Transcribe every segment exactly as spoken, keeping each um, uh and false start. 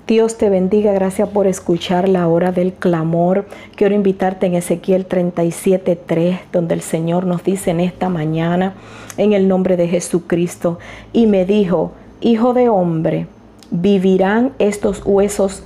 Dios te bendiga, gracias por escuchar la hora del clamor. Quiero invitarte en Ezequiel treinta y siete tres, donde el Señor nos dice en esta mañana, en el nombre de Jesucristo, y me dijo, hijo de hombre, ¿vivirán estos huesos?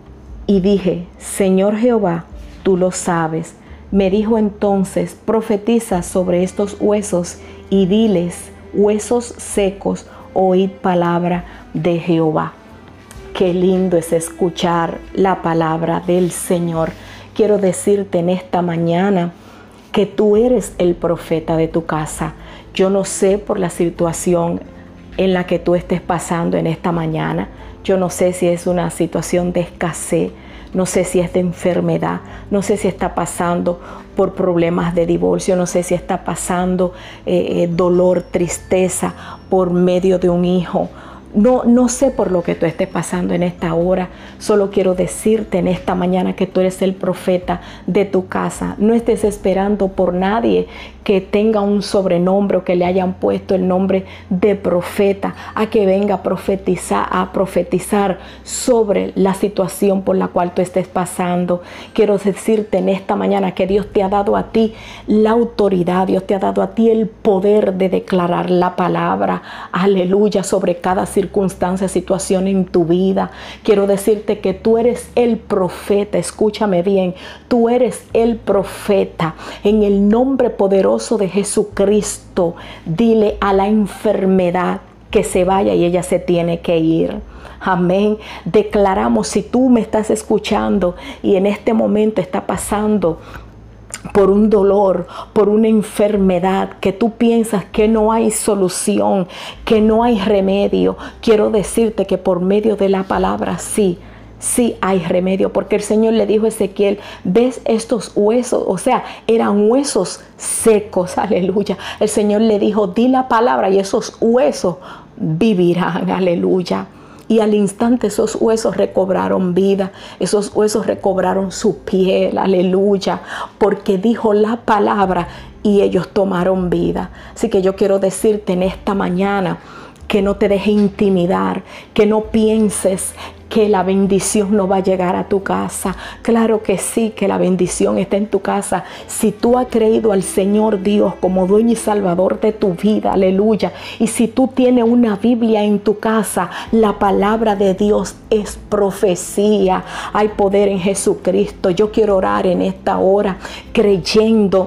Y dije, Señor Jehová, tú lo sabes. Me dijo entonces, profetiza sobre estos huesos y diles, huesos secos, oíd palabra de Jehová. Qué lindo es escuchar la palabra del Señor. Quiero decirte en esta mañana que tú eres el profeta de tu casa. Yo no sé por la situación en la que tú estés pasando en esta mañana. Yo no sé si es una situación de escasez, no sé si es de enfermedad, no sé si está pasando por problemas de divorcio, no sé si está pasando eh, dolor, tristeza por medio de un hijo. No, no sé por lo que tú estés pasando en esta hora. Solo quiero decirte en esta mañana que tú eres el profeta de tu casa. No estés esperando por nadie que tenga un sobrenombre o que le hayan puesto el nombre de profeta a que venga a profetizar, a profetizar sobre la situación por la cual tú estés pasando. Quiero decirte en esta mañana que Dios te ha dado a ti la autoridad, Dios te ha dado a ti el poder de declarar la palabra, aleluya, sobre cada circunstancia, situación en tu vida. Quiero decirte que tú eres el profeta, escúchame bien, tú eres el profeta. En el nombre poderoso de Jesucristo, dile a la enfermedad que se vaya y ella se tiene que ir. Amén. Declaramos, si tú me estás escuchando y en este momento está pasando por un dolor, por una enfermedad que tú piensas que no hay solución, que no hay remedio, quiero decirte que por medio de la palabra sí, sí hay remedio, porque el Señor le dijo a Ezequiel, ¿ves estos huesos? O sea, eran huesos secos, aleluya. El Señor le dijo, di la palabra y esos huesos vivirán, aleluya. Y al instante esos huesos recobraron vida, esos huesos recobraron su piel, aleluya, porque dijo la palabra y ellos tomaron vida. Así que yo quiero decirte en esta mañana que no te dejes intimidar, que no pienses que la bendición no va a llegar a tu casa. Claro que sí, que la bendición está en tu casa. Si tú has creído al Señor Dios como dueño y salvador de tu vida, aleluya. Y si tú tienes una Biblia en tu casa, la palabra de Dios es profecía. Hay poder en Jesucristo. Yo quiero orar en esta hora creyendo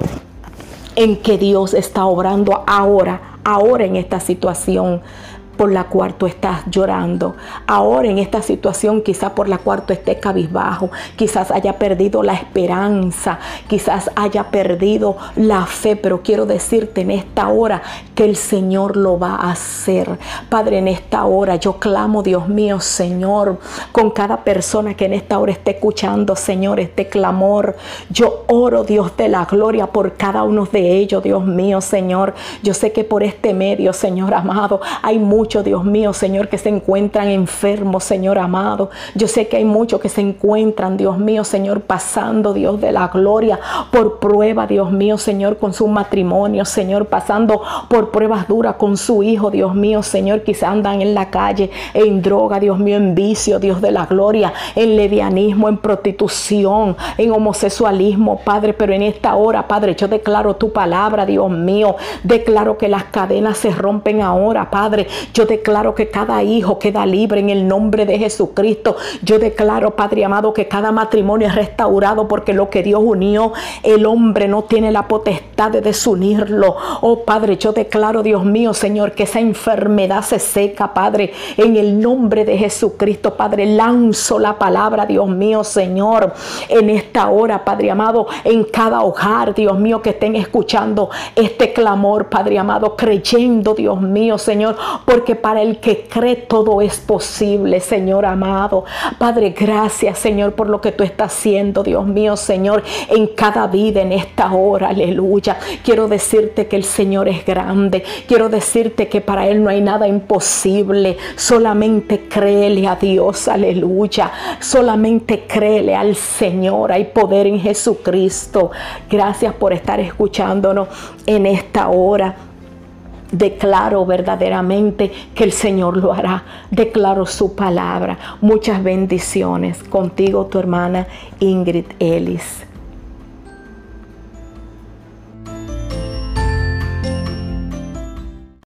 en que Dios está obrando ahora, ahora en esta situación por la cual tú estás llorando. Ahora en esta situación quizás por la cual tú estés cabizbajo, quizás haya perdido la esperanza, quizás haya perdido la fe, pero quiero decirte en esta hora que el Señor lo va a hacer. Padre, en esta hora yo clamo, Dios mío, Señor, con cada persona que en esta hora esté escuchando, Señor, este clamor. Yo oro, Dios de la gloria, por cada uno de ellos, Dios mío, Señor. Yo sé que por este medio, Señor amado, hay muchos Muchos, Dios mío, Señor, que se encuentran enfermos, Señor amado. Yo sé que hay muchos que se encuentran, Dios mío, Señor, pasando, Dios de la gloria, por prueba, Dios mío, Señor, con su matrimonio, Señor, pasando por pruebas duras con su hijo, Dios mío, Señor, quizás andan en la calle, en droga, Dios mío, en vicio, Dios de la gloria, en levianismo, en prostitución, en homosexualismo, Padre, pero en esta hora, Padre, yo declaro tu palabra, Dios mío, declaro que las cadenas se rompen ahora, Padre. Yo declaro que cada hijo queda libre en el nombre de Jesucristo. Yo declaro, Padre amado, que cada matrimonio es restaurado, porque lo que Dios unió, el hombre no tiene la potestad de desunirlo. Oh Padre, yo declaro, Dios mío, Señor, que esa enfermedad se seca, Padre, en el nombre de Jesucristo. Padre, lanzo la palabra, Dios mío, Señor, en esta hora, Padre amado, en cada hogar, Dios mío, que estén escuchando este clamor, Padre amado, creyendo, Dios mío, Señor, porque que para el que cree todo es posible, Señor amado. Padre, gracias, Señor, por lo que tú estás haciendo, Dios mío, Señor, en cada vida en esta hora, aleluya. Quiero decirte que el Señor es grande. Quiero decirte que para Él no hay nada imposible. Solamente créele a Dios, aleluya. Solamente créele al Señor. Hay poder en Jesucristo. Gracias por estar escuchándonos en esta hora. Declaro verdaderamente que el Señor lo hará. Declaro su palabra. Muchas bendiciones. Contigo tu hermana Ingrid Ellis.